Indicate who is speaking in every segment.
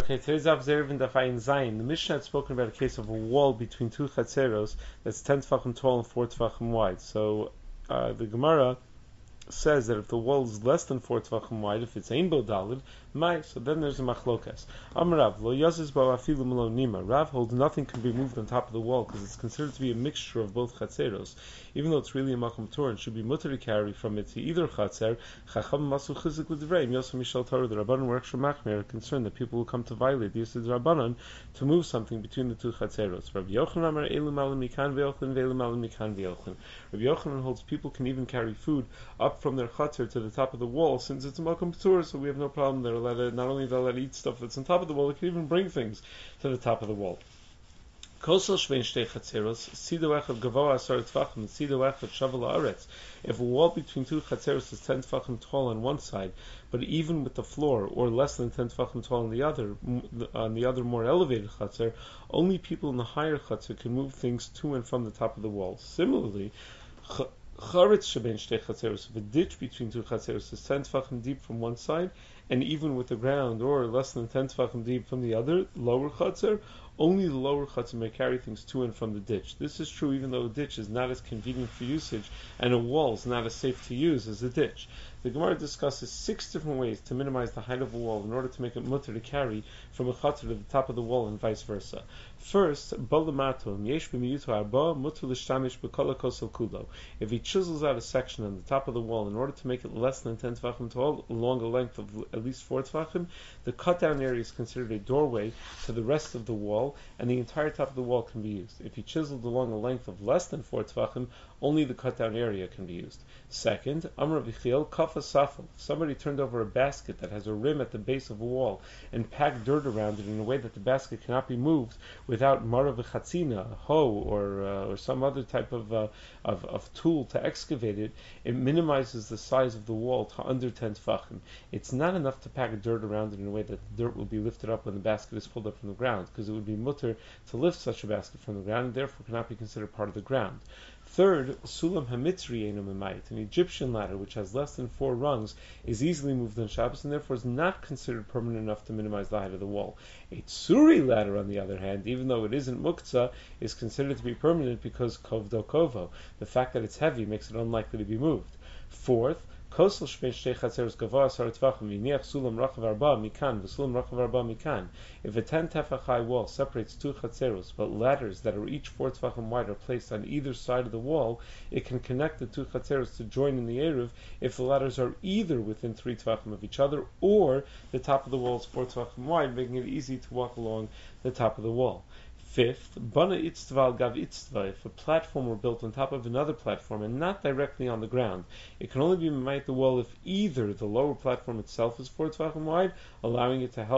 Speaker 1: Okay, today's Daf Zerev and Daf Ayin Zayin. The Mishnah had spoken about a case of a wall between two chatzeros that's 10 tefachim tall and 4 tefachim wide. So the Gemara says that if the wall is less than 4 tefachim wide, if it's ein bo dalid, so then there's a machlokas. Amrav lo yazis bo afilu malo nima. Rav holds nothing can be moved on top of the wall because it's considered to be a mixture of both chatzeros, even though it's really a makom torah and should be mutter to carry from it to either chatzer. Chacham masu chizik l'dvrei yosem mishal torah. The Rabbanan were extra machmir, concerned that people will come to violate the use of the Rabbanan to move something between the two chatzeros. Rabbi Yochanan amar elu malim mikan ve'ochlin ve'elu malim mikan ve'ochlin. Rabbi Yochanan holds people can even carry food up from their chatzer to the top of the wall, since it's a makom torah, so we have no problem. They're allowed to, not only they're allowed to eat stuff that's on top of the wall, they can even bring things to the top of the wall. Kosel shvein shtei chatzeros, sido echad gavoa asar tefachim, sido echad shavel haaretz. If a wall between two chatzeros is 10 tefachim tall on one side, but even with the floor, or less than 10 tefachim tall on the other more elevated chatzer, only people in the higher chatzer can move things to and from the top of the wall. Similarly, charetz shebein shtei chatzeros, if a ditch between two chatzeros is 10 tefachim deep from one side, and even with the ground, or less than 10 tefachim deep from the other, lower chatzer, only the lower chatzah may carry things to and from the ditch. This is true even though a ditch is not as convenient for usage and a wall is not as safe to use as a ditch. The Gemara discusses 6 different ways to minimize the height of a wall in order to make it mutter to carry from a chatzah to the top of the wall and vice versa. First, if he chisels out a section on the top of the wall in order to make it less than 10 tefachim tall, along a length of at least 4 tefachim, the cut down area is considered a doorway to the rest of the wall, and the entire top of the wall can be used. If he chiseled along a length of less than 4 tefachim, only the cut down area can be used. Second, Amr Vichiel Kafa Safel. If somebody turned over a basket that has a rim at the base of a wall and packed dirt around it in a way that the basket cannot be moved without marav v'chatzina, a hoe, or some other type of tool to excavate it, it minimizes the size of the wall to under 10 tefachim. It's not enough to pack dirt around it in a way that the dirt will be lifted up when the basket is pulled up from the ground, because it would be mutter to lift such a basket from the ground and therefore cannot be considered part of the ground. Third, Sulam Hamitzri Eino Memayit. An Egyptian ladder which has less than 4 rungs is easily moved on Shabbos and therefore is not considered permanent enough to minimize the height of the wall. A Tsuri ladder, on the other hand, even though it isn't Muktzah, is considered to be permanent because Kovdo Kovo. The fact that it's heavy makes it unlikely to be moved. Fourth, Kosel shpein shtei chatzeros gavoa asar tefachim v'niach sulam rachav arba mikan v'sulam rachav arba mikan. If a 10 tefach high wall separates 2 chatzeros, but ladders that are each 4 tefachim wide are placed on either side of the wall, it can connect the 2 chatzeros to join in the eruv if the ladders are either within 3 tefachim of each other or the top of the wall is 4 tefachim wide, making it easy to walk along the top of the wall. Fifth, bana itztva al gav itztva. If a platform were built on top of another platform and not directly on the ground, it can only be made the wall if either the lower platform itself is 4 tefachim wide, allowing it to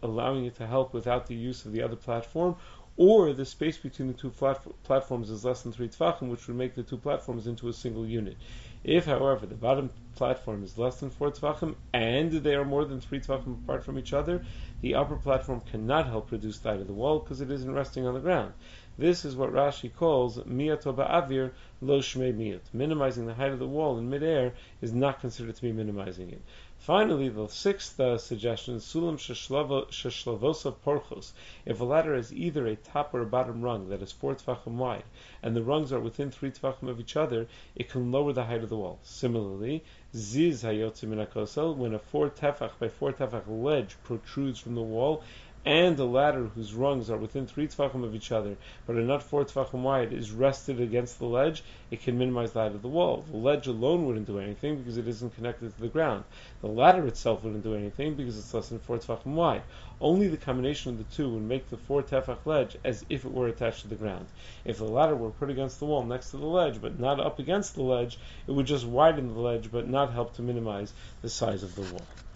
Speaker 1: help without the use of the other platform, or the space between the 2 platforms is less than 3 tefachim, which would make the 2 platforms into a single unit. If, however, the bottom platform is less than 4 tefachim and they are more than 3 tefachim apart from each other, the upper platform cannot help reduce the height of the wall because it isn't resting on the ground. This is what Rashi calls miyato ba'avir lo shmei miyat. Minimizing the height of the wall in midair is not considered to be minimizing it. Finally, the 6th suggestion is sulam sheshlavosov porchos. If a ladder has either a top or a bottom rung that is 4 tefachim wide, and the rungs are within 3 tefachim of each other, it can lower the height of the wall. Similarly, ziz hayotze min hakosel, when a 4 tefach by 4 tefach ledge protrudes from the wall, and a ladder whose rungs are within 3 tefachim of each other, but are not 4 tefachim wide, is rested against the ledge, it can minimize the height of the wall. The ledge alone wouldn't do anything because it isn't connected to the ground. The ladder itself wouldn't do anything because it's less than 4 tefachim wide. Only the combination of the two would make the 4 tefach ledge as if it were attached to the ground. If the ladder were put against the wall next to the ledge, but not up against the ledge, it would just widen the ledge, but not help to minimize the size of the wall.